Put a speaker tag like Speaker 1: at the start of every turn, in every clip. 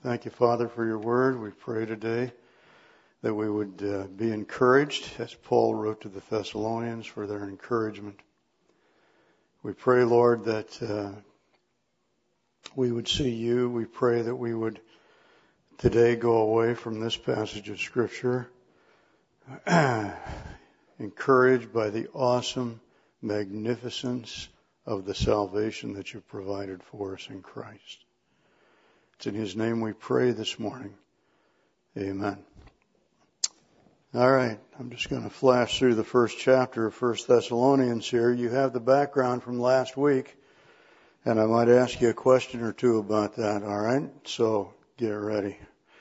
Speaker 1: Thank you, Father, for your word. We pray today that we would be encouraged, as Paul wrote to the Thessalonians, for their encouragement. We pray, Lord, that we would see you. We pray that we would today go away from this passage of Scripture encouraged by the awesome magnificence of the salvation that you've provided for us in Christ. It's in His name we pray this morning. Amen. All right, I'm just going to flash through the first chapter of 1 Thessalonians here. You have the background from last week, and I might ask you a question or two about that, all right? So get ready.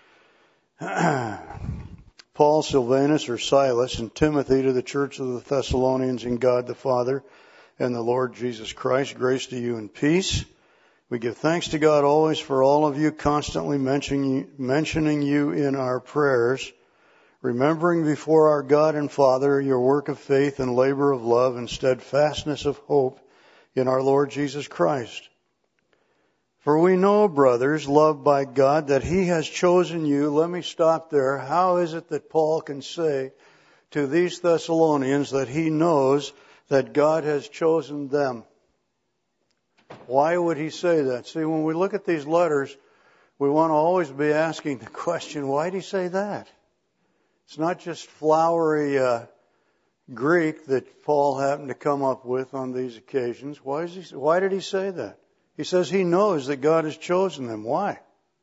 Speaker 1: Paul, Silvanus, or Silas, and Timothy to the church of the Thessalonians in God the Father and the Lord Jesus Christ, grace to you and peace. We give thanks to God always for all of you, constantly mentioning you in our prayers, remembering before our God and Father your work of faith and labor of love and steadfastness of hope in our Lord Jesus Christ. For we know, brothers, loved by God, that He has chosen you. Let me stop there. How is it that Paul can say to these Thessalonians that he knows that God has chosen them? Why would he say that? See, when we look at these letters, we want to always be asking the question, why did he say that? It's not just flowery Greek that Paul happened to come up with on these occasions. Why did he say that? He says he knows that God has chosen them. Why?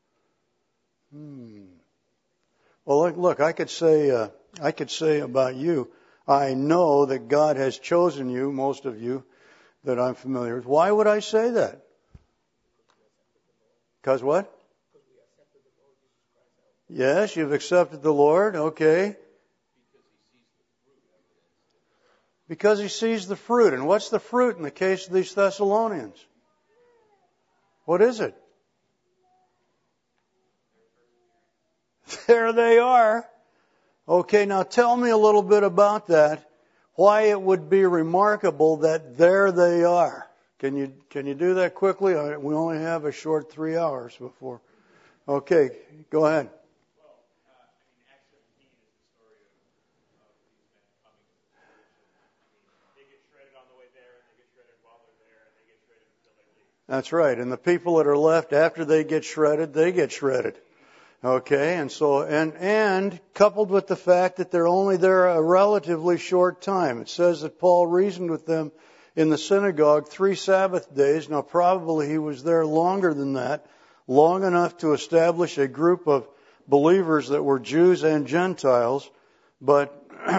Speaker 1: Well, look, I could say about you, I know that God has chosen you, most of you that I'm familiar with. Why would I say that? Because what? Yes, you've accepted the Lord. Okay. Because He sees the fruit. And what's the fruit in the case of these Thessalonians? What is it? There they are. Okay, now tell me a little bit about that. Why it would be remarkable that there they are. Can you do that quickly? We only have a short 3 hours before. Okay, go ahead.
Speaker 2: Acts 17 is the story of these men coming to the church. They get shredded on the way there, and they get shredded while they're there, and they get shredded until they leave.
Speaker 1: That's right. And the people that are left after they get shredded, they get shredded. Okay, and so, and coupled with the fact that they're only there a relatively short time. It says that Paul reasoned with them in the synagogue 3 Sabbath days. Now probably he was there longer than that, long enough to establish a group of believers that were Jews and Gentiles, but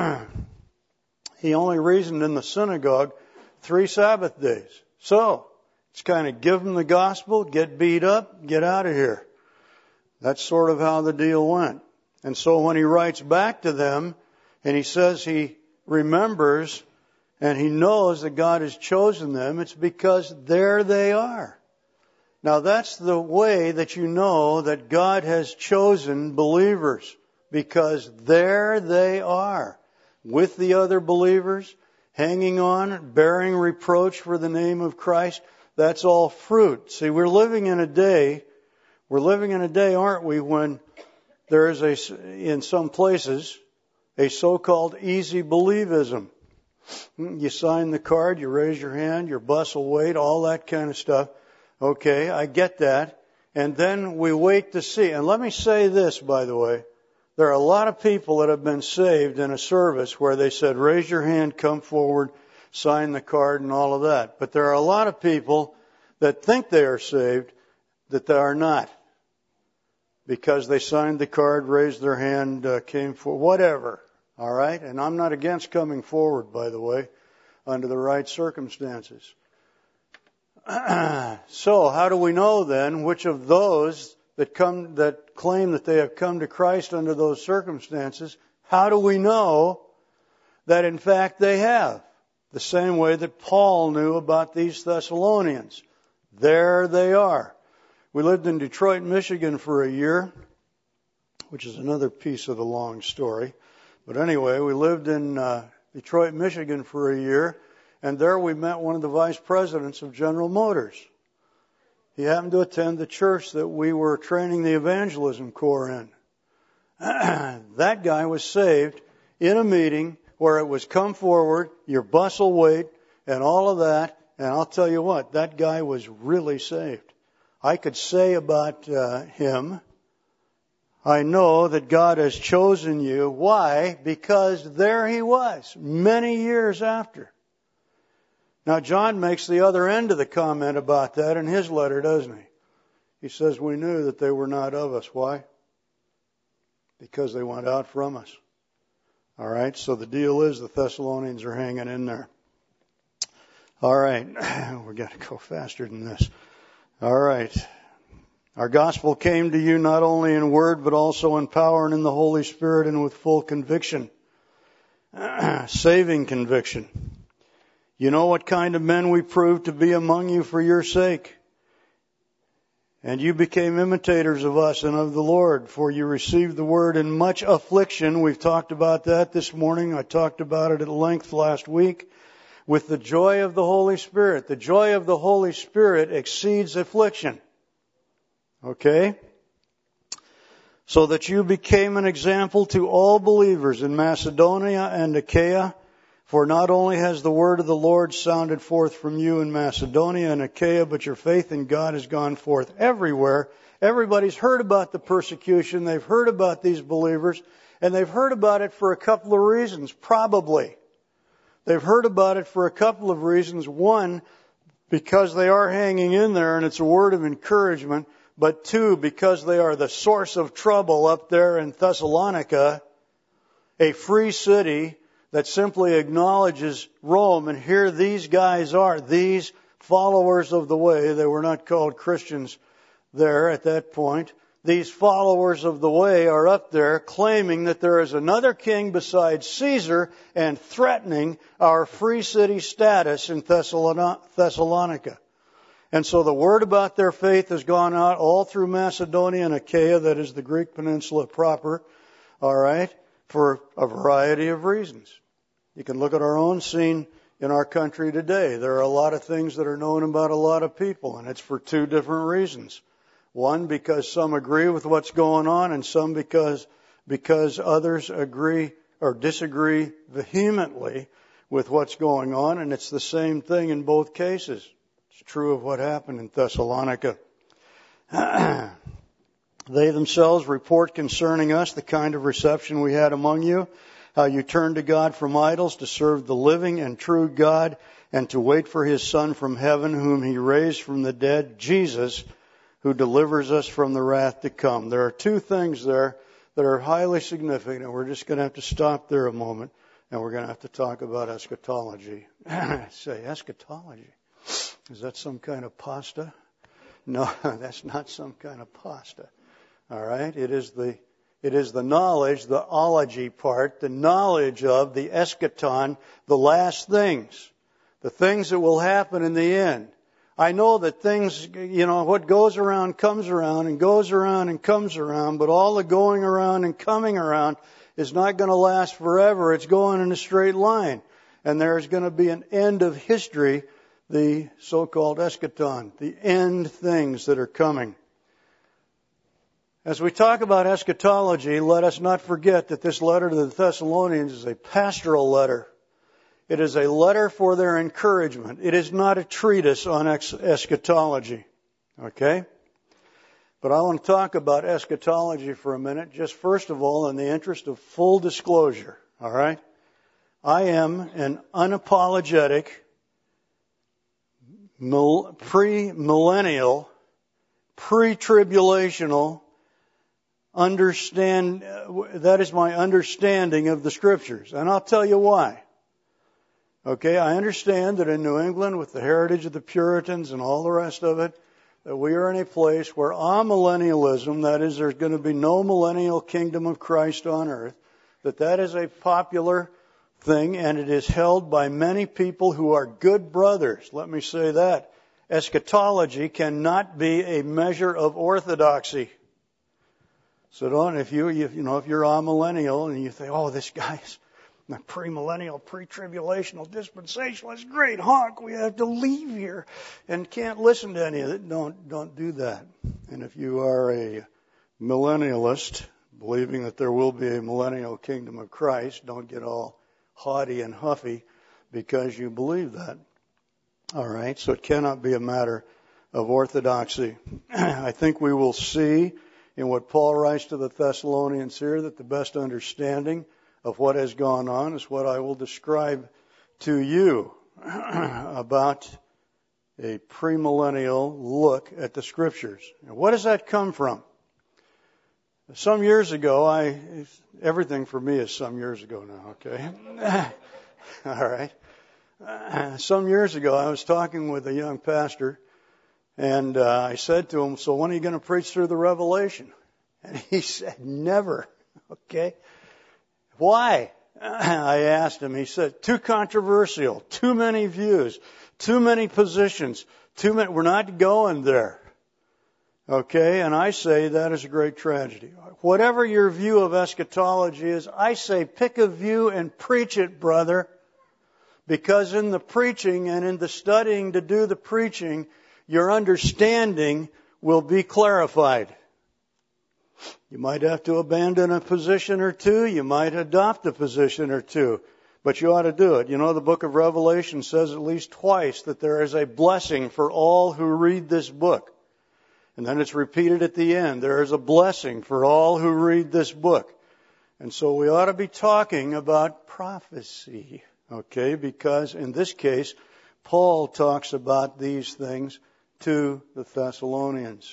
Speaker 1: he only reasoned in the synagogue 3 Sabbath days. So, it's kind of give them the gospel, get beat up, get out of here. That's sort of how the deal went. And so when he writes back to them and he says he remembers and he knows that God has chosen them, it's because there they are. Now that's the way that you know that God has chosen believers, because there they are with the other believers, hanging on, bearing reproach for the name of Christ. That's all fruit. See, we're living in a day, aren't we, when there is in some places, a so-called easy believism. You sign the card, you raise your hand, your bus will wait, all that kind of stuff. Okay, I get that. And then we wait to see. And let me say this, by the way. There are a lot of people that have been saved in a service where they said, raise your hand, come forward, sign the card, and all of that. But there are a lot of people that think they are saved that they are not, because they signed the card, raised their hand, came forward, whatever. All right? And I'm not against coming forward, by the way, under the right circumstances. So, how do we know then which of those that claim that they have come to Christ under those circumstances, how do we know that in fact they have? The same way that Paul knew about these Thessalonians. There they are. We lived in Detroit, Michigan for a year, which is another piece of the long story. But anyway, we lived in Detroit, Michigan for a year, and there we met one of the vice presidents of General Motors. He happened to attend the church that we were training the evangelism corps in. That guy was saved in a meeting where it was come forward, your bus will wait, and all of that. And I'll tell you what, that guy was really saved. I could say about him, I know that God has chosen you. Why? Because there he was, many years after. Now, John makes the other end of the comment about that in his letter, doesn't he? He says, we knew that they were not of us. Why? Because they went out from us. All right, so the deal is the Thessalonians are hanging in there. All right, we've got to go faster than this. All right. Our gospel came to you not only in word, but also in power and in the Holy Spirit and with full conviction. Saving conviction. You know what kind of men we proved to be among you for your sake. And you became imitators of us and of the Lord, for you received the word in much affliction. We've talked about that this morning. I talked about it at length last week. With the joy of the Holy Spirit. The joy of the Holy Spirit exceeds affliction. Okay? So that you became an example to all believers in Macedonia and Achaia. For not only has the word of the Lord sounded forth from you in Macedonia and Achaia, but your faith in God has gone forth everywhere. Everybody's heard about the persecution. They've heard about these believers. And they've heard about it for a couple of reasons, probably. They've heard about it for a couple of reasons. One, because they are hanging in there and it's a word of encouragement. But two, because they are the source of trouble up there in Thessalonica, a free city that simply acknowledges Rome. And here these guys are, these followers of the way. They were not called Christians there at that point. These followers of the way are up there claiming that there is another king besides Caesar and threatening our free city status in Thessalonica. And so the word about their faith has gone out all through Macedonia and Achaia, that is the Greek peninsula proper, all right, for a variety of reasons. You can look at our own scene in our country today. There are a lot of things that are known about a lot of people, and it's for two different reasons. One, because some agree with what's going on, and some because others agree or disagree vehemently with what's going on, and it's the same thing in both cases. It's true of what happened in Thessalonica. They themselves report concerning us the kind of reception we had among you, how you turned to God from idols to serve the living and true God, and to wait for His Son from heaven, whom He raised from the dead, Jesus, who delivers us from the wrath to come. There are two things there that are highly significant, and we're just going to have to stop there a moment, and we're going to have to talk about eschatology. Say, eschatology. Is that some kind of pasta? No, that's not some kind of pasta. All right? It is the knowledge, the ology part, the knowledge of the eschaton, the last things, the things that will happen in the end. I know that things, what goes around comes around and goes around and comes around, but all the going around and coming around is not going to last forever. It's going in a straight line. And there's going to be an end of history, the so-called eschaton, the end things that are coming. As we talk about eschatology, let us not forget that this letter to the Thessalonians is a pastoral letter. It is a letter for their encouragement. It is not a treatise on eschatology. Okay? But I want to talk about eschatology for a minute, just first of all in the interest of full disclosure. All right? I am an unapologetic, premillennial, pre-tribulational that is my understanding of the Scriptures. And I'll tell you why. Okay, I understand that in New England, with the heritage of the Puritans and all the rest of it, that we are in a place where amillennialism, that is, there's going to be no millennial kingdom of Christ on earth, that is a popular thing, and it is held by many people who are good brothers. Let me say that. Eschatology cannot be a measure of orthodoxy. So if you're amillennial and you think, oh, this guy's The premillennial, pre-tribulational, dispensational, great honk. We have to leave here and can't listen to any of it. Don't do that. And if you are a millennialist, believing that there will be a millennial kingdom of Christ, don't get all haughty and huffy because you believe that. All right, so it cannot be a matter of orthodoxy. I think we will see in what Paul writes to the Thessalonians here that the best understanding of what has gone on is what I will describe to you about a premillennial look at the Scriptures. Now, what does that come from? Some years ago, everything for me is some years ago now, okay? All right. Some years ago, I was talking with a young pastor, and I said to him, so when are you going to preach through the Revelation? And he said, never, okay? Why? I asked him. He said, too controversial, too many views, too many positions, we're not going there. Okay, and I say that is a great tragedy. Whatever your view of eschatology is, I say pick a view and preach it, brother. Because in the preaching and in the studying to do the preaching, your understanding will be clarified. You might have to abandon a position or two. You might adopt a position or two. But you ought to do it. You know, the book of Revelation says at least twice that there is a blessing for all who read this book. And then it's repeated at the end. There is a blessing for all who read this book. And so we ought to be talking about prophecy. Okay, because in this case, Paul talks about these things to the Thessalonians.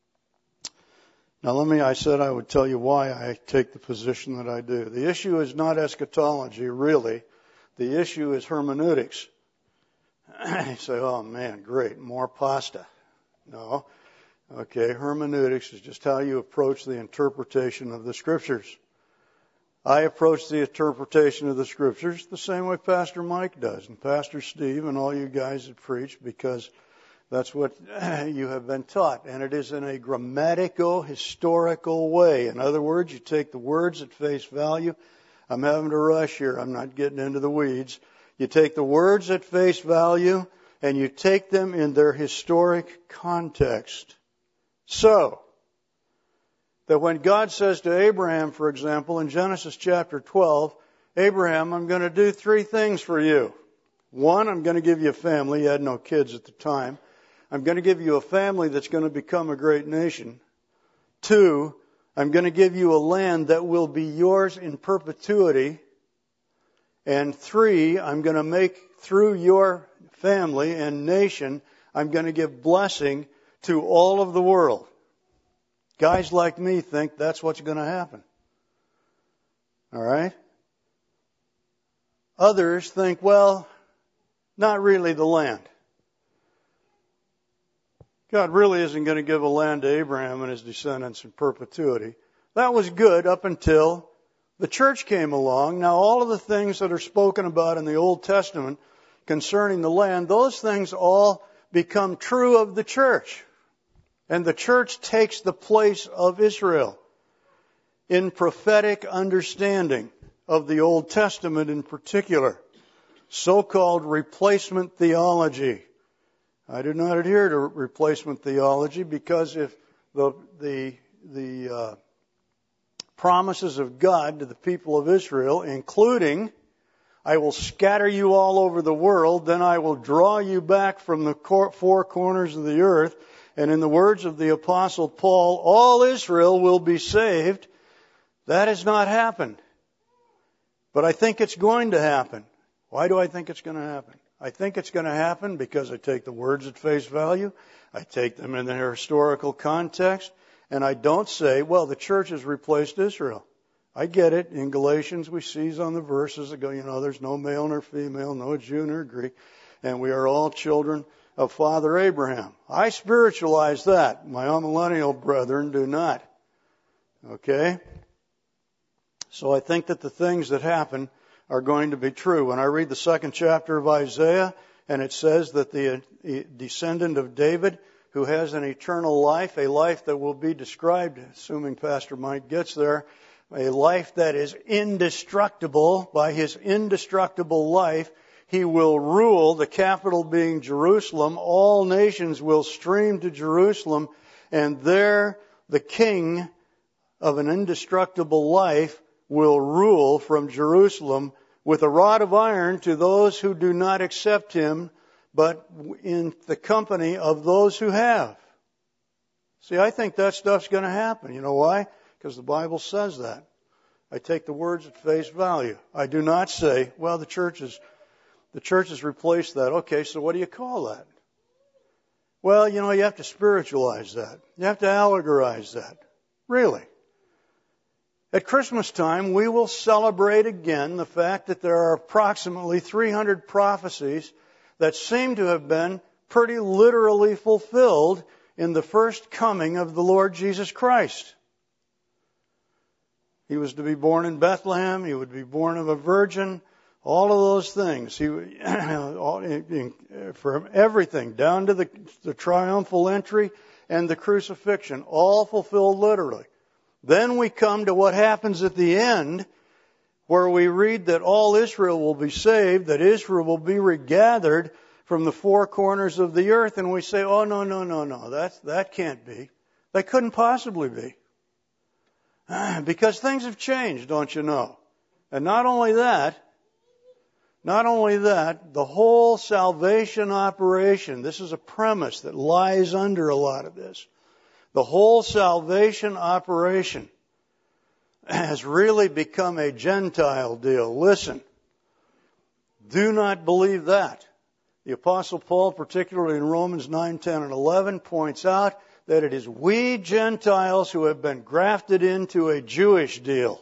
Speaker 1: Now I said I would tell you why I take the position that I do. The issue is not eschatology, really. The issue is hermeneutics. You say, oh man, great, more pasta. No. Okay, hermeneutics is just how you approach the interpretation of the Scriptures. I approach the interpretation of the Scriptures the same way Pastor Mike does, and Pastor Steve, and all you guys that preach, because that's what you have been taught. And it is in a grammatical, historical way. In other words, you take the words at face value. I'm having to rush here. I'm not getting into the weeds. You take the words at face value, and you take them in their historic context. So, that when God says to Abraham, for example, in Genesis chapter 12, Abraham, I'm going to do 3 things for you. 1, I'm going to give you a family. He had no kids at the time. I'm going to give you a family that's going to become a great nation. 2, I'm going to give you a land that will be yours in perpetuity. And 3, I'm going to make through your family and nation, I'm going to give blessing to all of the world. Guys like me think that's what's going to happen. All right? Others think, well, not really the land. God really isn't going to give a land to Abraham and his descendants in perpetuity. That was good up until the church came along. Now, all of the things that are spoken about in the Old Testament concerning the land, those things all become true of the church. And the church takes the place of Israel in prophetic understanding of the Old Testament in particular. So-called replacement theology. I do not adhere to replacement theology because if the promises of God to the people of Israel, including, I will scatter you all over the world, then I will draw you back from the 4 corners of the earth, and in the words of the Apostle Paul, all Israel will be saved. That has not happened. But I think it's going to happen. Why do I think it's going to happen? I think it's going to happen because I take the words at face value. I take them in their historical context. And I don't say, well, the church has replaced Israel. I get it. In Galatians, we seize on the verses that go, there's no male nor female, no Jew nor Greek, and we are all children of Father Abraham. I spiritualize that. My amillennial brethren do not. Okay? So I think that the things that happen are going to be true. When I read the 2nd chapter of Isaiah, and it says that the descendant of David, who has an eternal life, a life that will be described, assuming Pastor Mike gets there, a life that is indestructible. By His indestructible life, He will rule, the capital being Jerusalem. All nations will stream to Jerusalem, and there the King of an indestructible life will rule from Jerusalem with a rod of iron to those who do not accept Him, but in the company of those who have. See, I think that stuff's going to happen. You know why? Because the Bible says that. I take the words at face value. I do not say, well, the church has replaced that. Okay, so what do you call that? Well, you have to spiritualize that. You have to allegorize that. Really. At Christmas time, we will celebrate again the fact that there are approximately 300 prophecies that seem to have been pretty literally fulfilled in the first coming of the Lord Jesus Christ. He was to be born in Bethlehem. He would be born of a virgin. All of those things. From everything down to the triumphal entry and the crucifixion, all fulfilled literally. Then we come to what happens at the end, where we read that all Israel will be saved, that Israel will be regathered from the four corners of the earth, and we say, oh, no, that can't be. That couldn't possibly be. Because things have changed, don't you know? And not only that, the whole salvation operation, this is a premise that lies under a lot of this. The whole salvation operation has really become a Gentile deal. Listen, do not believe that. The Apostle Paul, particularly in Romans 9, 10, and 11, points out that it is we Gentiles who have been grafted into a Jewish deal,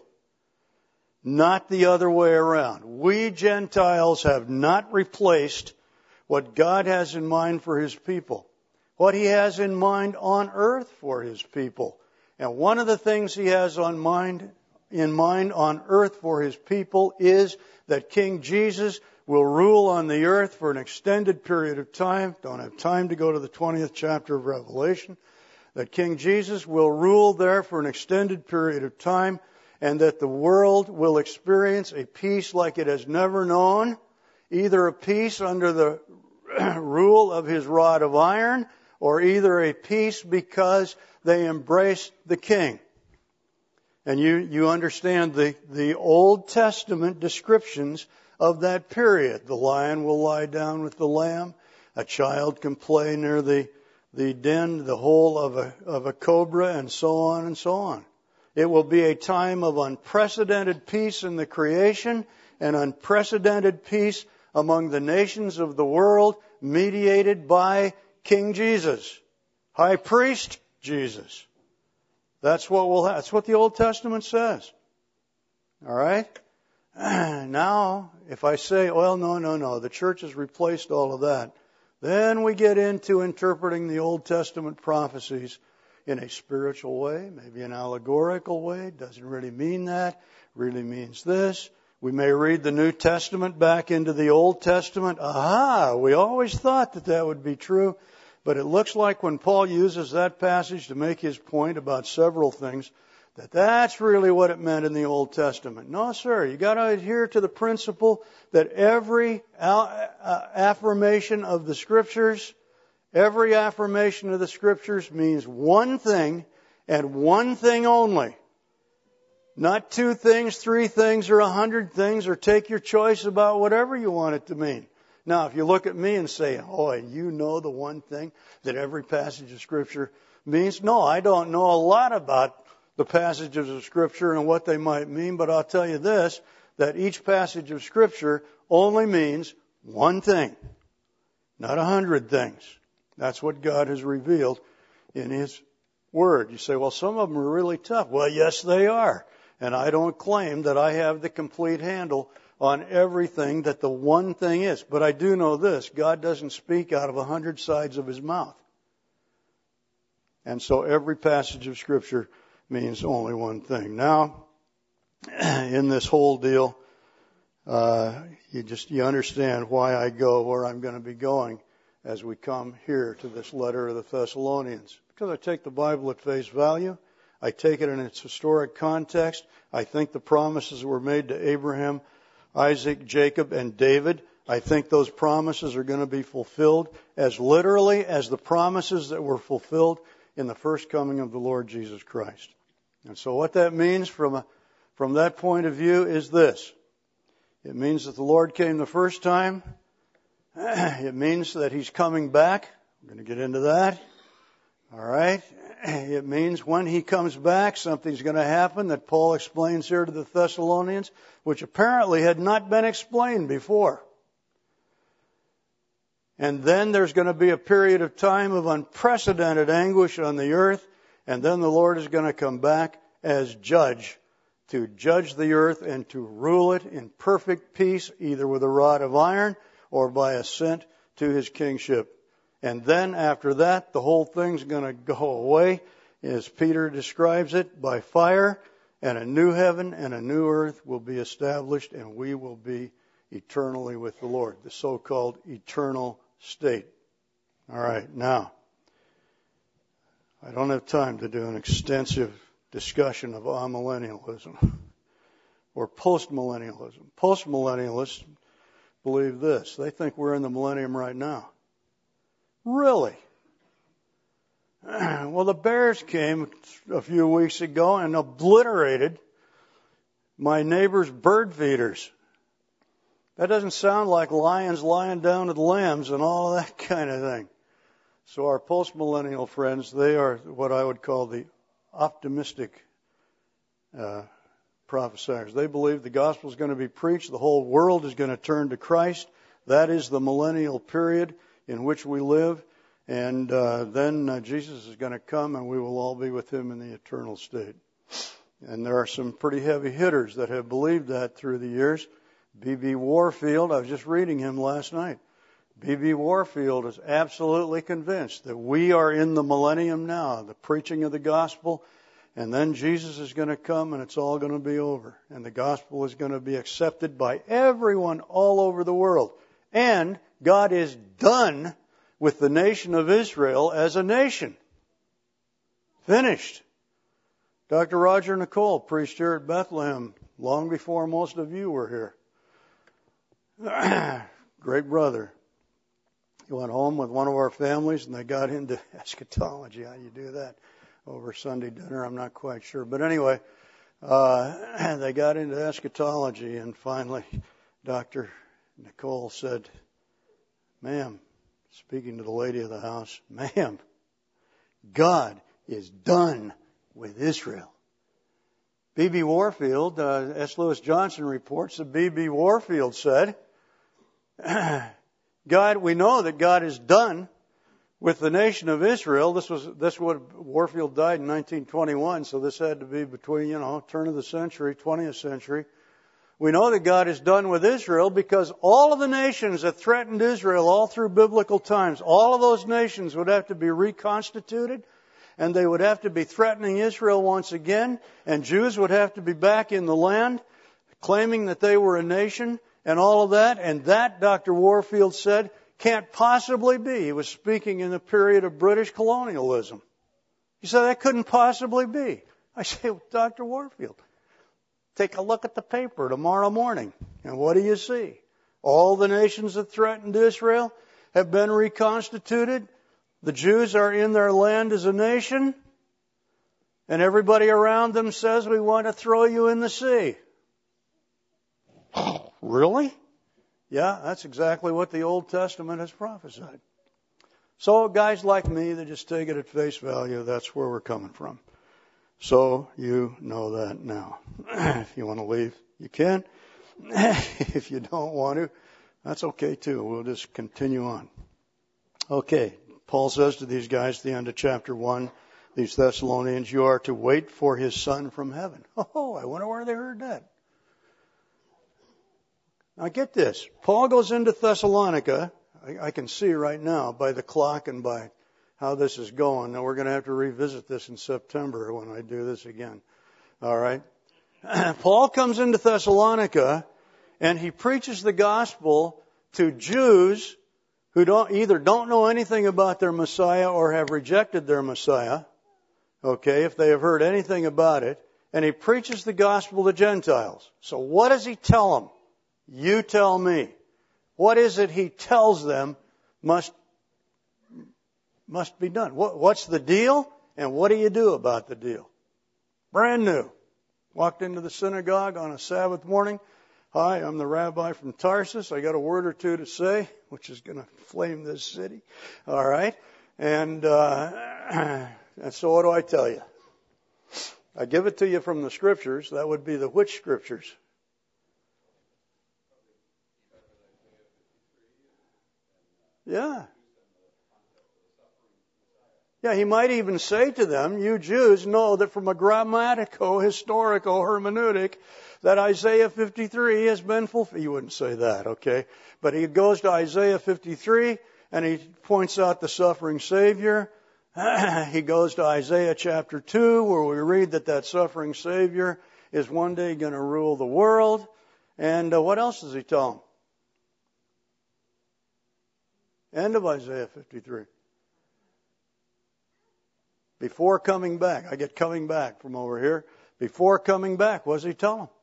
Speaker 1: not the other way around. We Gentiles have not replaced what God has in mind for His people, what He has in mind on earth for His people. And one of the things He has in mind on earth for His people is that King Jesus will rule on the earth for an extended period of time. Don't have time to go to the 20th chapter of Revelation. That King Jesus will rule there for an extended period of time, and that the world will experience a peace like it has never known, either a peace under the rule of His rod of iron, or either a peace because they embrace the King. And you understand the Old Testament descriptions of that period. The lion will lie down with the lamb. A child can play near the den, the hole of a cobra, and so on and so on. It will be a time of unprecedented peace in the creation and unprecedented peace among the nations of the world, mediated by King Jesus, High Priest Jesus. That's what the Old Testament says. All right? Now, if I say, well, no, the church has replaced all of that, then we get into interpreting the Old Testament prophecies in a spiritual way, maybe an allegorical way. Doesn't really mean that. Really means this. We may read the New Testament back into the Old Testament. Aha! We always thought that would be true. But it looks like when Paul uses that passage to make his point about several things, that's really what it meant in the Old Testament. No, sir. You got to adhere to the principle that every affirmation of the Scriptures, means one thing and one thing only. Not 2 things, 3 things, or 100 things, or take your choice about whatever you want it to mean. Now, if you look at me and say, oh, you know the one thing that every passage of Scripture means? No, I don't know a lot about the passages of Scripture and what they might mean, but I'll tell you this, that each passage of Scripture only means one thing, not 100 things. That's what God has revealed in His Word. You say, well, some of them are really tough. Well, yes, they are. And I don't claim that I have the complete handle on everything that the one thing is. But I do know this, God doesn't speak out of 100 sides of His mouth. And so every passage of Scripture means only one thing. Now, in this whole deal, you understand why I go where I'm going to be going as we come here to this letter of the Thessalonians. Because I take the Bible at face value. I take it in its historic context. I think the promises were made to Abraham, Isaac, Jacob, and David. I think those promises are going to be fulfilled as literally as the promises that were fulfilled in the first coming of the Lord Jesus Christ. And so what that means from that point of view is this. It means that the Lord came the first time. It means that He's coming back. I'm going to get into that. All right. It means when He comes back, something's going to happen that Paul explains here to the Thessalonians, which apparently had not been explained before. And then there's going to be a period of time of unprecedented anguish on the earth, and then the Lord is going to come back as judge, to judge the earth and to rule it in perfect peace, either with a rod of iron or by assent to His kingship. And then after that, the whole thing's going to go away, as Peter describes it, by fire, and a new heaven and a new earth will be established, and we will be eternally with the Lord, the so-called eternal state. All right, now, I don't have time to do an extensive discussion of amillennialism or postmillennialism. Postmillennialists believe this. They think we're in the millennium right now. Really? Well, the bears came a few weeks ago and obliterated my neighbor's bird feeders. That doesn't sound like lions lying down with lambs and all that kind of thing. So our postmillennial friends, they are what I would call the optimistic prophesiers. They believe the gospel is going to be preached, the whole world is going to turn to Christ. That is the millennial period in which we live, and then Jesus is going to come and we will all be with Him in the eternal state. And there are some pretty heavy hitters that have believed that through the years. B.B. Warfield, I was just reading him last night. B.B. Warfield is absolutely convinced that we are in the millennium now, the preaching of the gospel, and then Jesus is going to come and it's all going to be over. And the gospel is going to be accepted by everyone all over the world. And God is done with the nation of Israel as a nation. Finished. Dr. Roger Nicole preached here at Bethlehem long before most of you were here. Great brother. He went home with one of our families and they got into eschatology. How do you do that over Sunday dinner? I'm not quite sure. But anyway, they got into eschatology, and finally Dr. Nicole said, "Ma'am," speaking to the lady of the house, "Ma'am, God is done with Israel." B.B. Warfield, S. Lewis Johnson reports that B.B. Warfield said, we know that God is done with the nation of Israel. This would Warfield died in 1921, so this had to be between, turn of the century, 20th century. We know that God is done with Israel because all of the nations that threatened Israel all through biblical times, all of those nations would have to be reconstituted, and they would have to be threatening Israel once again, and Jews would have to be back in the land, claiming that they were a nation, and all of that. And that, Dr. Warfield said, can't possibly be. He was speaking in the period of British colonialism. He said that couldn't possibly be. I say, Dr. Warfield, take a look at the paper tomorrow morning, and what do you see? All the nations that threatened Israel have been reconstituted. The Jews are in their land as a nation, and everybody around them says, we want to throw you in the sea. Really? Yeah, that's exactly what the Old Testament has prophesied. So guys like me, they just take it at face value. That's where we're coming from. So you know that now. If you want to leave, you can. If you don't want to, that's okay too. We'll just continue on. Okay, Paul says to these guys at the end of chapter 1, these Thessalonians, you are to wait for His Son from heaven. Oh, I wonder where they heard that. Now get this. Paul goes into Thessalonica. I can see right now by the clock and by how this is going. Now we're going to have to revisit this in September when I do this again. All right. Paul comes into Thessalonica and he preaches the gospel to Jews who either don't know anything about their Messiah or have rejected their Messiah. okay, if they have heard anything about it, and he preaches the gospel to Gentiles. So what does he tell them? You tell me. What is it he tells them must be done? What's the deal? And what do you do about the deal? Brand new. Walked into the synagogue on a Sabbath morning. Hi, I'm the rabbi from Tarsus. I got a word or two to say, which is going to flame this city. All right. And so what do I tell you? I give it to you from the Scriptures. That would be the which Scriptures? Yeah. Yeah, he might even say to them, you Jews know that from a grammatico-historical hermeneutic that Isaiah 53 has been fulfilled. He wouldn't say that, okay? But he goes to Isaiah 53 and he points out the suffering Savior. He goes to Isaiah chapter 2 where we read that suffering Savior is one day going to rule the world. And what else does he tell them? End of Isaiah 53. Before coming back, I get coming back from over here. Before coming back, what does he tell them?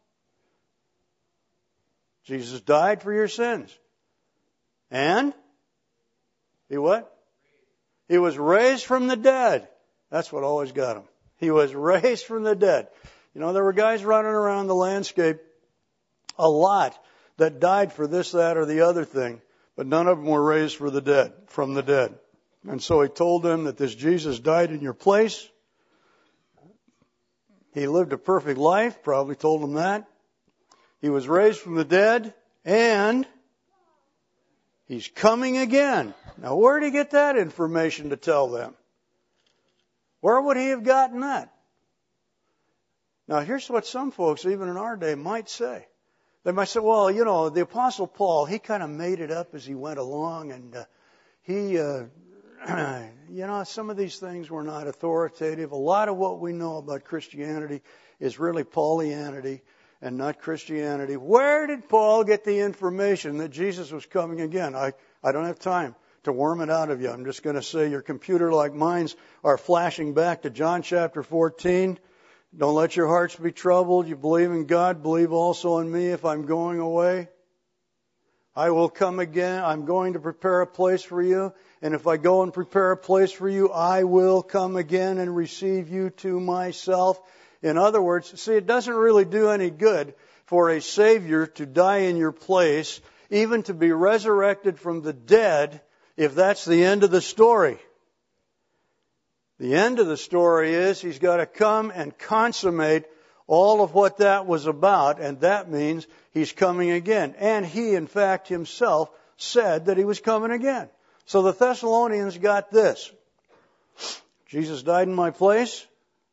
Speaker 1: Jesus died for your sins. And? He what? He was raised from the dead. That's what always got him. He was raised from the dead. You know, there were guys running around the landscape a lot that died for this, that, or the other thing, but none of them were raised from the dead. And so he told them that this Jesus died in your place. He lived a perfect life, probably told them that. He was raised from the dead, and he's coming again. Now, where did he get that information to tell them? Where would he have gotten that? Now, here's what some folks, even in our day, might say. They might say, well, you know, the Apostle Paul, he kind of made it up as he went along, and you know, some of these things were not authoritative. A lot of what we know about Christianity is really Paulianity and not Christianity. Where did Paul get the information that Jesus was coming again? I don't have time to worm it out of you. I'm just going to say your computer-like minds are flashing back to John chapter 14. Don't let your hearts be troubled. You believe in God, believe also in me. If I'm going away, I will come again. I'm going to prepare a place for you. And if I go and prepare a place for you, I will come again and receive you to myself. In other words, see, it doesn't really do any good for a Savior to die in your place, even to be resurrected from the dead, if that's the end of the story. The end of the story is he's got to come and consummate all of what that was about, and that means he's coming again. And he, in fact, himself said that he was coming again. So the Thessalonians got this. Jesus died in my place.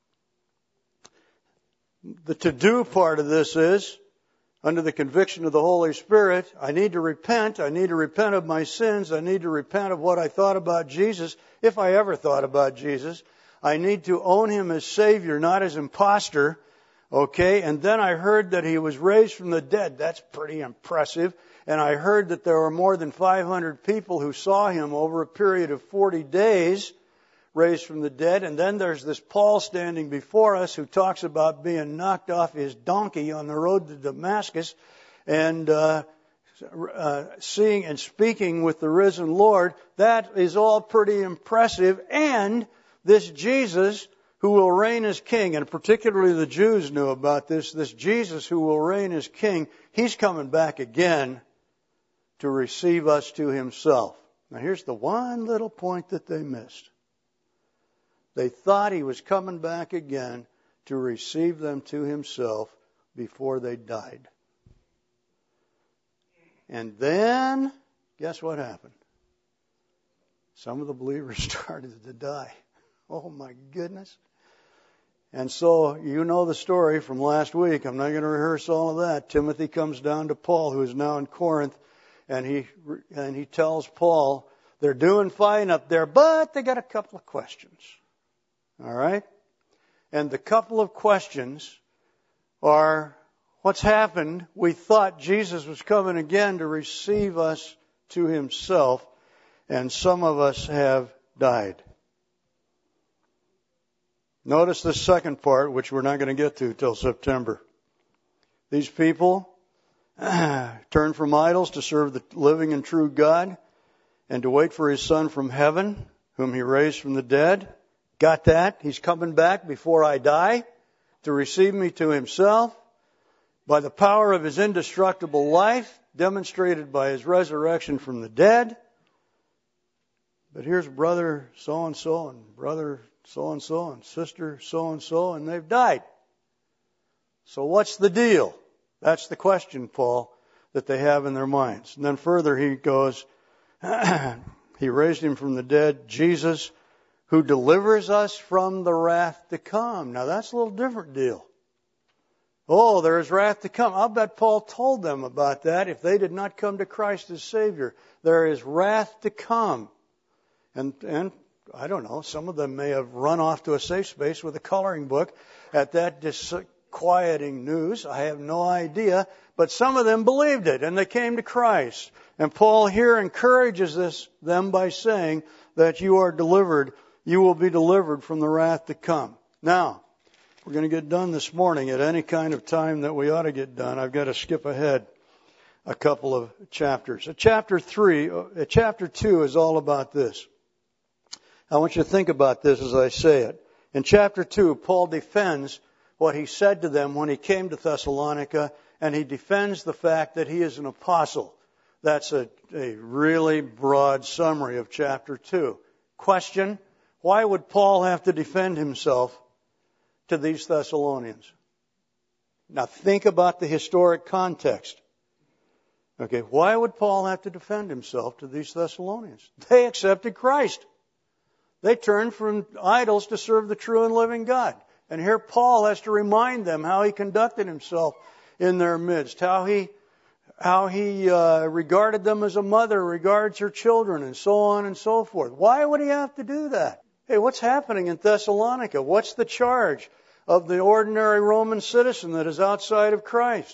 Speaker 1: The to-do part of this is, under the conviction of the Holy Spirit, I need to repent. I need to repent of my sins. I need to repent of what I thought about Jesus, if I ever thought about Jesus. I need to own him as Savior, not as imposter. Okay, and then I heard that he was raised from the dead. That's pretty impressive. And I heard that there were more than 500 people who saw him over a period of 40 days raised from the dead. And then there's this Paul standing before us who talks about being knocked off his donkey on the road to Damascus and seeing and speaking with the risen Lord. That is all pretty impressive. And this Jesus who will reign as king, and particularly the Jews knew about this Jesus who will reign as king, he's coming back again to receive us to himself. Now here's the one little point that they missed. They thought he was coming back again to receive them to himself before they died. And then, guess what happened? Some of the believers started to die. Oh my goodness. And so, you know the story from last week. I'm not going to rehearse all of that. Timothy comes down to Paul, who is now in Corinth, and he tells Paul, they're doing fine up there, but they got a couple of questions. All right? And the couple of questions are, what's happened? We thought Jesus was coming again to receive us to himself, and some of us have died. Notice the second part, which we're not going to get to till September. These people turn from idols to serve the living and true God and to wait for His Son from heaven, whom He raised from the dead. Got that? He's coming back before I die to receive me to Himself by the power of His indestructible life, demonstrated by His resurrection from the dead. But here's brother so-and-so and brother so-and-so and sister so-and-so, and they've died. So what's the deal? That's the question, Paul, that they have in their minds. And then further he goes, He raised Him from the dead, Jesus, who delivers us from the wrath to come. Now that's a little different deal. Oh, there is wrath to come. I'll bet Paul told them about that if they did not come to Christ as Savior. There is wrath to come. And I don't know, some of them may have run off to a safe space with a coloring book at that disquieting news. I have no idea. But some of them believed it, and they came to Christ. And Paul here encourages them by saying that you are delivered, you will be delivered from the wrath to come. Now, we're going to get done this morning at any kind of time that we ought to get done. I've got to skip ahead a couple of chapters. Chapter 2 is all about this. I want you to think about this as I say it. In chapter 2, Paul defends what he said to them when he came to Thessalonica, and he defends the fact that he is an apostle. That's a really broad summary of chapter 2. Question, why would Paul have to defend himself to these Thessalonians? Now think about the historic context. Okay, why would Paul have to defend himself to these Thessalonians? They accepted Christ. They turned from idols to serve the true and living God. And here Paul has to remind them how he conducted himself in their midst, how he regarded them as a mother regards her children, and so on and so forth. Why would he have to do that? Hey, what's happening in Thessalonica? What's the charge of the ordinary Roman citizen that is outside of Christ?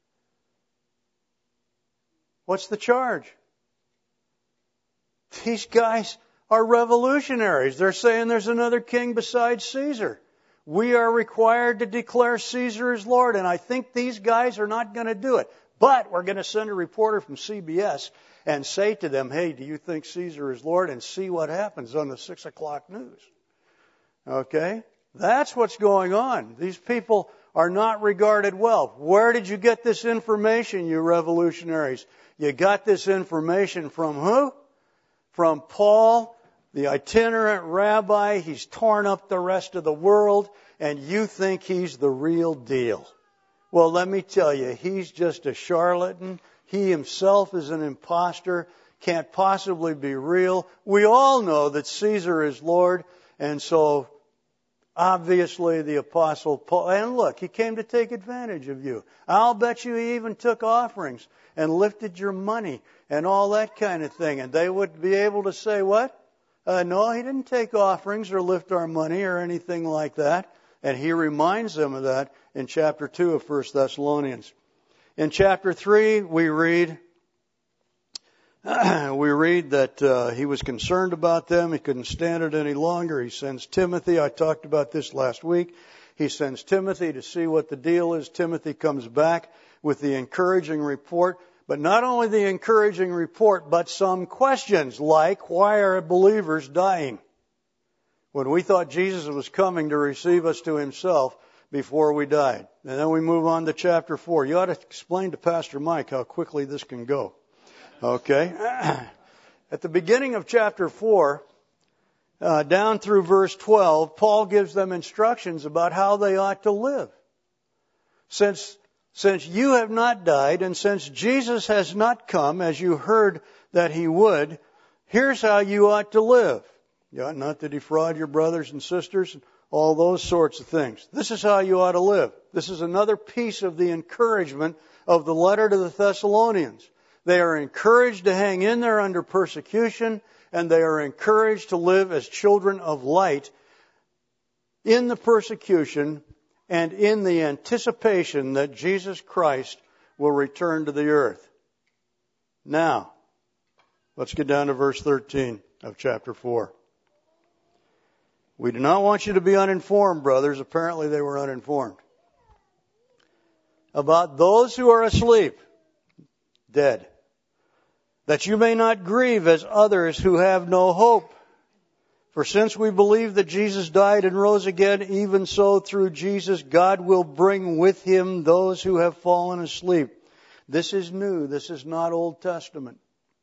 Speaker 1: What's the charge? These guys are revolutionaries. They're saying there's another king besides Caesar. We are required to declare Caesar as Lord, and I think these guys are not going to do it. But we're going to send a reporter from CBS and say to them, hey, do you think Caesar is Lord? And see what happens on the 6 o'clock news. Okay? That's what's going on. These people are not regarded well. Where did you get this information, you revolutionaries? You got this information from who? From Paul, the itinerant rabbi. He's torn up the rest of the world, and you think he's the real deal. Well, let me tell you, he's just a charlatan. He himself is an imposter, can't possibly be real. We all know that Caesar is Lord, and so obviously the Apostle Paul, and look, he came to take advantage of you. I'll bet you he even took offerings and lifted your money and all that kind of thing. And they would be able to say, what? No, he didn't take offerings or lift our money or anything like that. And he reminds them of that in chapter 2 of 1 Thessalonians. In chapter 3, we read that he was concerned about them. He couldn't stand it any longer. He sends Timothy. I talked about this last week. He sends Timothy to see what the deal is. Timothy comes back with the encouraging report. But not only the encouraging report, but some questions like, why are believers dying? When we thought Jesus was coming to receive us to Himself before we died. And then we move on to chapter 4. You ought to explain to Pastor Mike how quickly this can go. Okay? At the beginning of chapter 4, down through verse 12, Paul gives them instructions about how they ought to live. Since you have not died, and since Jesus has not come, as you heard that He would, here's how you ought to live. You ought not to defraud your brothers and sisters, all those sorts of things. This is how you ought to live. This is another piece of the encouragement of the letter to the Thessalonians. They are encouraged to hang in there under persecution, and they are encouraged to live as children of light in the persecution and in the anticipation that Jesus Christ will return to the earth. Now, let's get down to verse 13 of chapter 4. We do not want you to be uninformed, brothers. Apparently they were uninformed. About those who are asleep, dead, that you may not grieve as others who have no hope. For since we believe that Jesus died and rose again, even so through Jesus God will bring with him those who have fallen asleep. This is new. This is not Old Testament.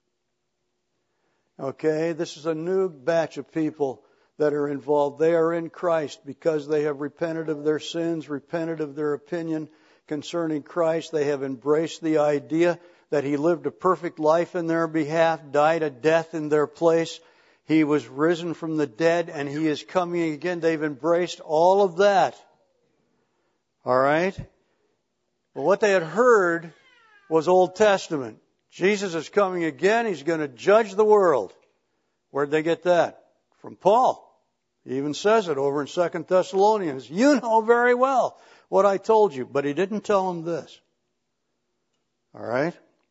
Speaker 1: Okay, this is a new batch of people that are involved. They are in Christ because they have repented of their sins, repented of their opinion concerning Christ. They have embraced the idea that He lived a perfect life in their behalf, died a death in their place. He was risen from the dead and He is coming again. They've embraced all of that. All right? But what they had heard was Old Testament. Jesus is coming again. He's going to judge the world. Where'd they get that? From Paul. He even says it over in 2 Thessalonians. You know very well what I told you. But he didn't tell them this. All right?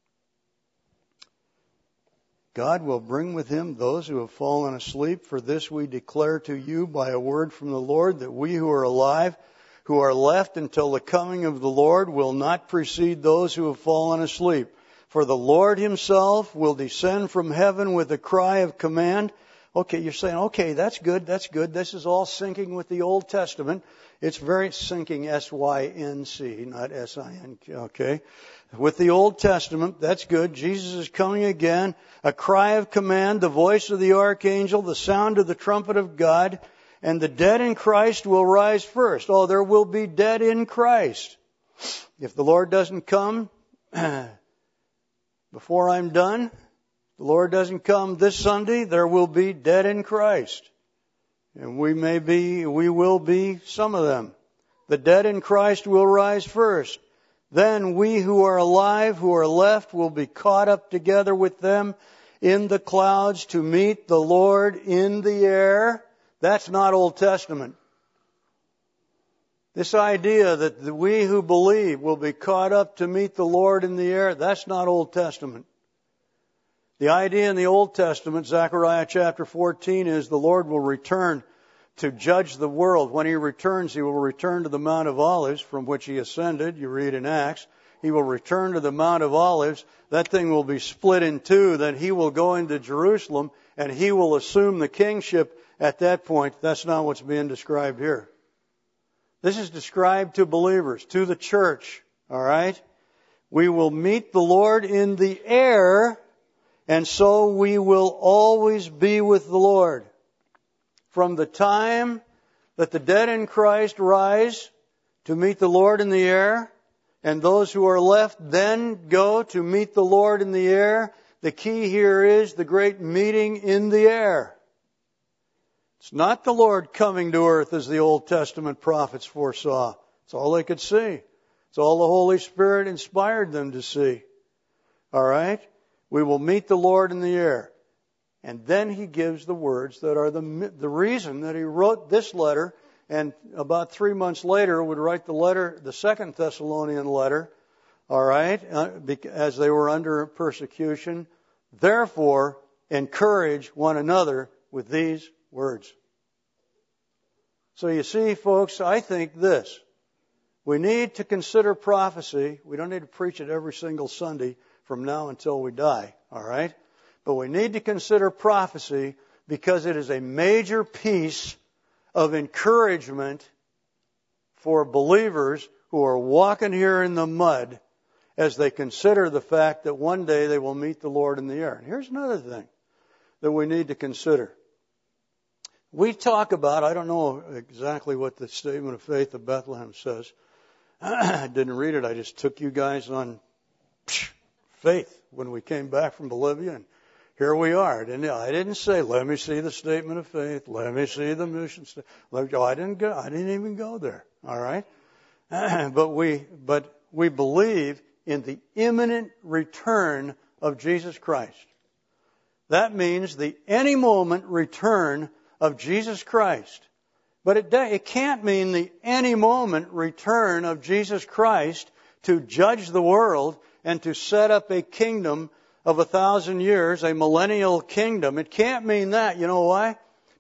Speaker 1: God will bring with Him those who have fallen asleep. For this we declare to you by a word from the Lord, that we who are alive, who are left until the coming of the Lord, will not precede those who have fallen asleep. For the Lord Himself will descend from heaven with a cry of command. Okay, you're saying, okay, that's good, that's good. This is all syncing with the Old Testament. It's very syncing, S-Y-N-C, not S-I-N-K, okay? With the Old Testament, that's good. Jesus is coming again. A cry of command, the voice of the archangel, the sound of the trumpet of God, and the dead in Christ will rise first. Oh, there will be dead in Christ. If the Lord doesn't come before I'm done, the Lord doesn't come this Sunday, there will be dead in Christ. And we will be some of them. The dead in Christ will rise first. Then we who are alive, who are left, will be caught up together with them in the clouds to meet the Lord in the air. That's not Old Testament. This idea that we who believe will be caught up to meet the Lord in the air, that's not Old Testament. The idea in the Old Testament, Zechariah chapter 14, is the Lord will return to judge the world. When He returns, He will return to the Mount of Olives from which He ascended. You read in Acts. He will return to the Mount of Olives. That thing will be split in two. Then He will go into Jerusalem and He will assume the kingship at that point. That's not what's being described here. This is described to believers, to the church. All right? We will meet the Lord in the air, and so we will always be with the Lord. From the time that the dead in Christ rise to meet the Lord in the air, and those who are left then go to meet the Lord in the air, the key here is the great meeting in the air. It's not the Lord coming to earth as the Old Testament prophets foresaw. It's all they could see. It's all the Holy Spirit inspired them to see. All right? We will meet the Lord in the air. And then He gives the words that are the reason that He wrote this letter, and about 3 months later would write the 2 Thessalonian letter, all right, as they were under persecution. Therefore, encourage one another with these words. So you see, folks, I think this. We need to consider prophecy. We don't need to preach it every single Sunday from now until we die, all right? But we need to consider prophecy because it is a major piece of encouragement for believers who are walking here in the mud as they consider the fact that one day they will meet the Lord in the air. And here's another thing that we need to consider. We talk about, I don't know exactly what the Statement of Faith of Bethlehem says. I didn't read it. I just took you guys on faith when we came back from Bolivia, and here we are. I didn't say, let me see the Statement of Faith. Let me see the mission statement. I didn't even go there. All right? But we believe in the imminent return of Jesus Christ. That means the any moment return of Jesus Christ. But it can't mean the any moment return of Jesus Christ to judge the world and to set up a kingdom of 1,000 years, a millennial kingdom. It can't mean that. You know why?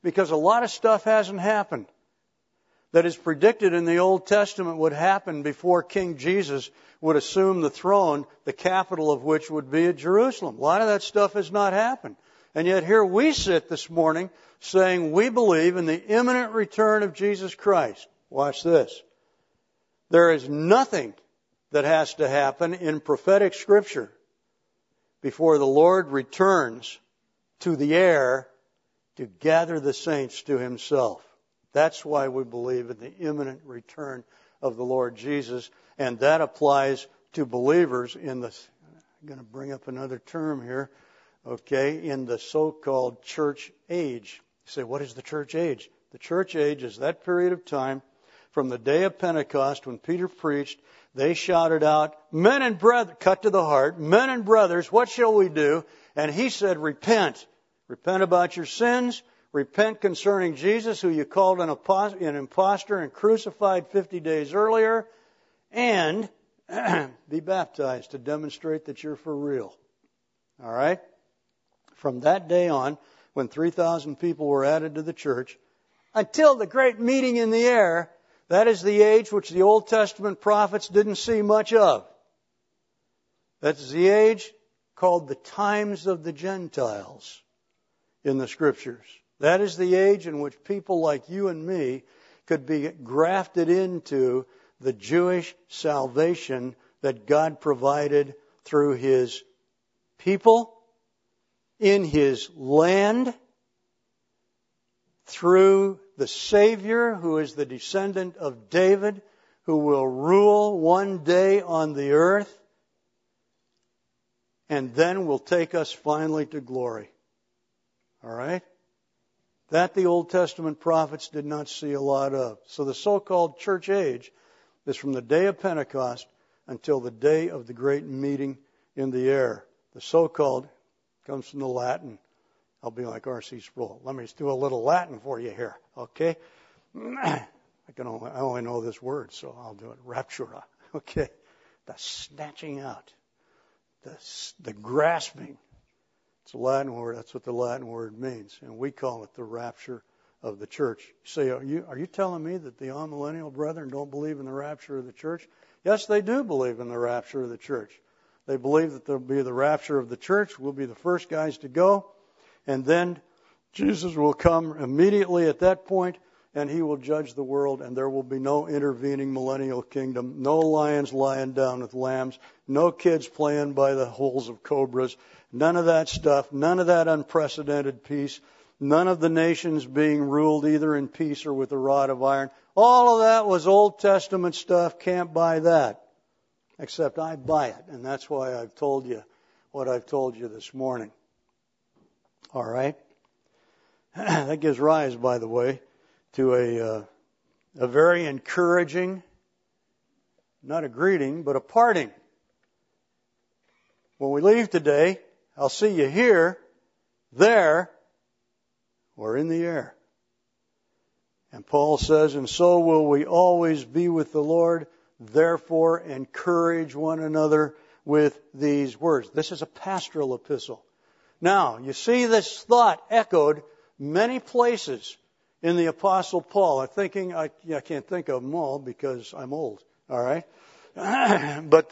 Speaker 1: because a lot of stuff hasn't happened that is predicted in the Old Testament would happen before King Jesus would assume the throne, the capital of which would be at Jerusalem. A lot of that stuff has not happened. And yet here we sit this morning saying we believe in the imminent return of Jesus Christ. Watch this. There is nothing that has to happen in prophetic Scripture before the Lord returns to the air to gather the saints to Himself. That's why we believe in the imminent return of the Lord Jesus, and that applies to believers in the, I'm going to bring up another term here, okay, in the so-called church age. You say, what is the church age? The church age is that period of time from the day of Pentecost when Peter preached. They shouted out, men and brothers, cut to the heart, men and brothers, what shall we do? And he said, repent. Repent about your sins. Repent concerning Jesus, who you called an impostor and crucified 50 days earlier. And be baptized to demonstrate that you're for real. All right? From that day on, when 3,000 people were added to the church, until the great meeting in the air, that is the age which the Old Testament prophets didn't see much of. That's the age called the times of the Gentiles in the Scriptures. That is the age in which people like you and me could be grafted into the Jewish salvation that God provided through His people, in His land, through the Savior who is the descendant of David, who will rule one day on the earth, and then will take us finally to glory. All right? That the Old Testament prophets did not see a lot of. So the so-called church age is from the day of Pentecost until the day of the great meeting in the air. The so-called comes from the Latin. I'll be like R.C. Sproul. Let me just do a little Latin for you here, okay? I only know this word, so I'll do it. Raptura, okay? The snatching out, the grasping. It's a Latin word. That's what the Latin word means, and we call it the rapture of the church. You say, are you telling me that the amillennial brethren don't believe in the rapture of the church? Yes, they do believe in the rapture of the church. They believe that there'll be the rapture of the church. We'll be the first guys to go. And then Jesus will come immediately at that point, and He will judge the world, and there will be no intervening millennial kingdom, no lions lying down with lambs, no kids playing by the holes of cobras, none of that stuff, none of that unprecedented peace, none of the nations being ruled either in peace or with a rod of iron. All of that was Old Testament stuff. Can't buy that. Except I buy it, and that's why I've told you what I've told you this morning. All right? That gives rise, by the way, to a very encouraging, not a greeting, but a parting. When we leave today, I'll see you here, there, or in the air. And Paul says, and so will we always be with the Lord. Therefore, encourage one another with these words. This is a pastoral epistle. Now, you see this thought echoed many places in the Apostle Paul. I'm thinking, I can't think of them all because I'm old, all right? But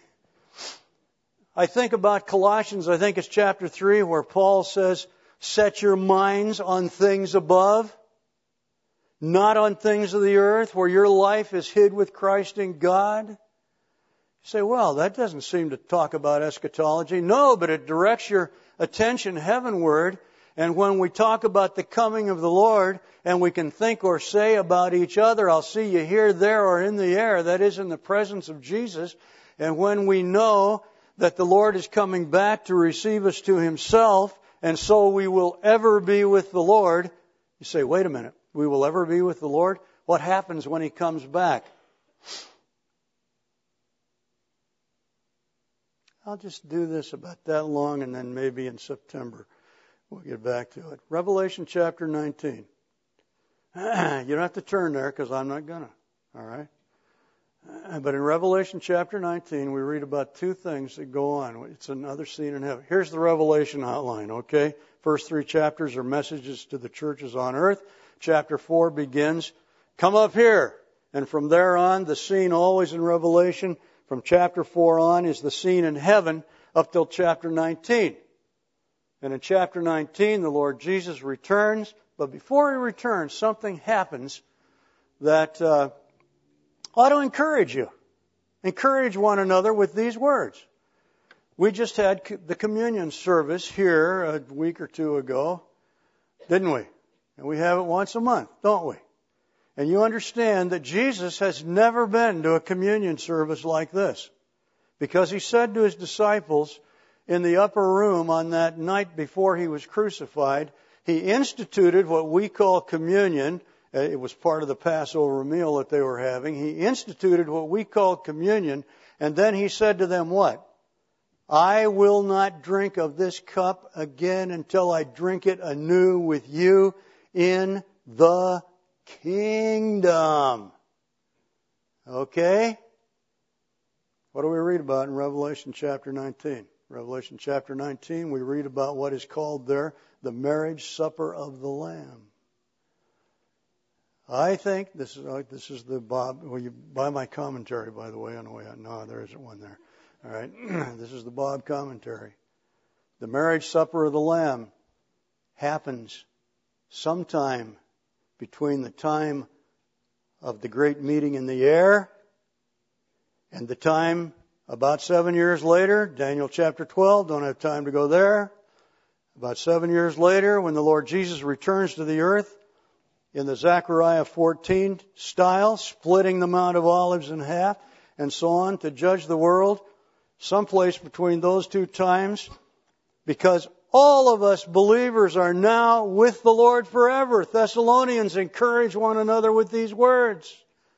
Speaker 1: I think about Colossians, I think it's chapter 3, where Paul says, set your minds on things above, not on things of the earth, where your life is hid with Christ in God. You say, well, that doesn't seem to talk about eschatology. No, but it directs your attention heavenward. And when we talk about the coming of the Lord, and we can think or say about each other, I'll see you here, there, or in the air, that is in the presence of Jesus. And when we know that the Lord is coming back to receive us to Himself, and so we will ever be with the Lord, you say, wait a minute, we will ever be with the Lord? What happens when He comes back? I'll just do this about that long, and then maybe in September we'll get back to it. Revelation chapter 19. You don't have to turn there because I'm not going to. All right? But in Revelation chapter 19, we read about two things that go on. It's another scene in heaven. Here's the Revelation outline, okay? First 3 chapters are messages to the churches on earth. Chapter 4 begins, come up here. And from there on, the scene always in Revelation, from chapter 4 on, is the scene in heaven up till chapter 19. And in chapter 19, the Lord Jesus returns. But before He returns, something happens that ought to encourage you. Encourage one another with these words. We just had the communion service here a week or two ago, didn't we? And we have it once a month, don't we? And you understand that Jesus has never been to a communion service like this, because He said to His disciples in the upper room on that night before He was crucified, He instituted what we call communion. It was part of the Passover meal that they were having. He instituted what we call communion, and then He said to them what? I will not drink of this cup again until I drink it anew with you in the kingdom. Okay? What do we read about in Revelation chapter 19? Revelation chapter 19, we read about what is called there the marriage supper of the Lamb. I think this is the Bob. Well, you buy my commentary, by the way, on the way out. No, there isn't one there. All right, this is the Bob commentary. The marriage supper of the Lamb happens sometime between the time of the great meeting in the air and the time about 7 years later, Daniel chapter 12, don't have time to go there. About 7 years later, when the Lord Jesus returns to the earth in the Zechariah 14 style, splitting the Mount of Olives in half and so on to judge the world, someplace between those two times, because all of us believers are now with the Lord forever. Thessalonians, encourage one another with these words.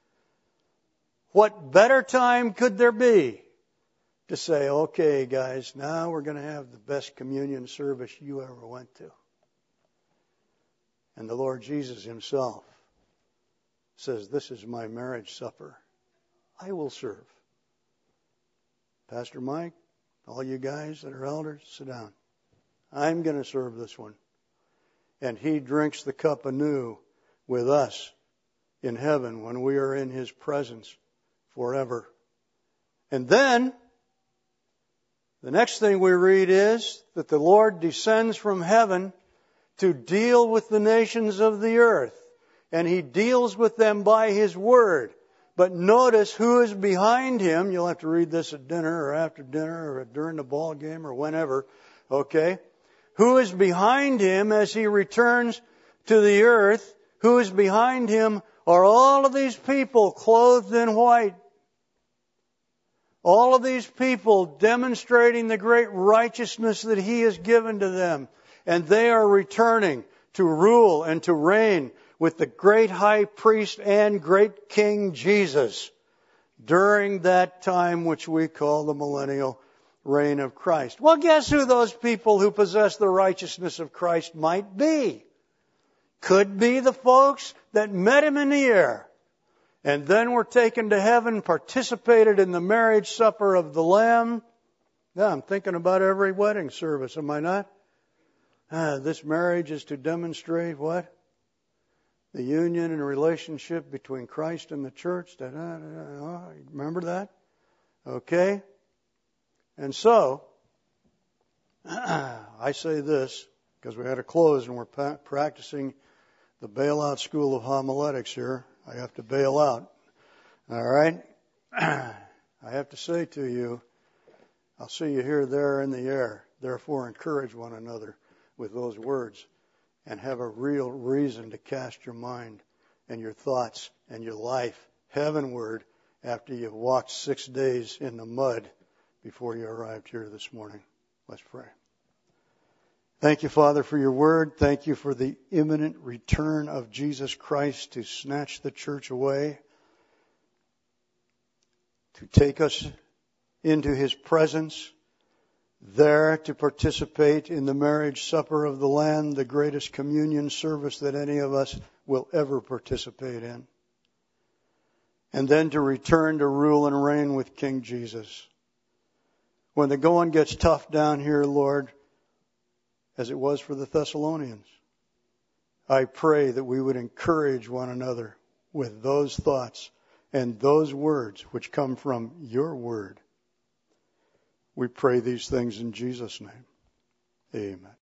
Speaker 1: What better time could there be to say, okay, guys, now we're going to have the best communion service you ever went to. And the Lord Jesus Himself says, this is my marriage supper. I will serve. Pastor Mike, all you guys that are elders, sit down. I'm going to serve this one. And He drinks the cup anew with us in heaven when we are in His presence forever. And then, the next thing we read is that the Lord descends from heaven to deal with the nations of the earth. And He deals with them by His word. But notice who is behind Him. You'll have to read this at dinner or after dinner or during the ball game or whenever. Okay? Who is behind Him as He returns to the earth? Who is behind Him are all of these people clothed in white. All of these people demonstrating the great righteousness that He has given to them. And they are returning to rule and to reign with the great high priest and great King Jesus during that time which we call the millennial reign of Christ. Well, guess who those people who possess the righteousness of Christ might be? Could be the folks that met Him in the air and then were taken to heaven, participated in the marriage supper of the Lamb. Yeah, I'm thinking about every wedding service, am I not? This marriage is to demonstrate what? The union and relationship between Christ and the church. Remember that? Okay? And so, I say this, because we had to close and we're practicing the bailout school of homiletics here. I have to bail out. All right? I have to say to you, I'll see you here, there, in the air. Therefore, encourage one another with those words and have a real reason to cast your mind and your thoughts and your life heavenward after you've walked 6 days in the mud before you arrived here this morning. Let's pray. Thank you, Father, for your word. Thank you for the imminent return of Jesus Christ to snatch the church away, to take us into His presence, there to participate in the marriage supper of the Lamb, the greatest communion service that any of us will ever participate in. And then to return to rule and reign with King Jesus. When the going gets tough down here, Lord, as it was for the Thessalonians. I pray that we would encourage one another with those thoughts and those words which come from your word. We pray these things in Jesus' name. Amen.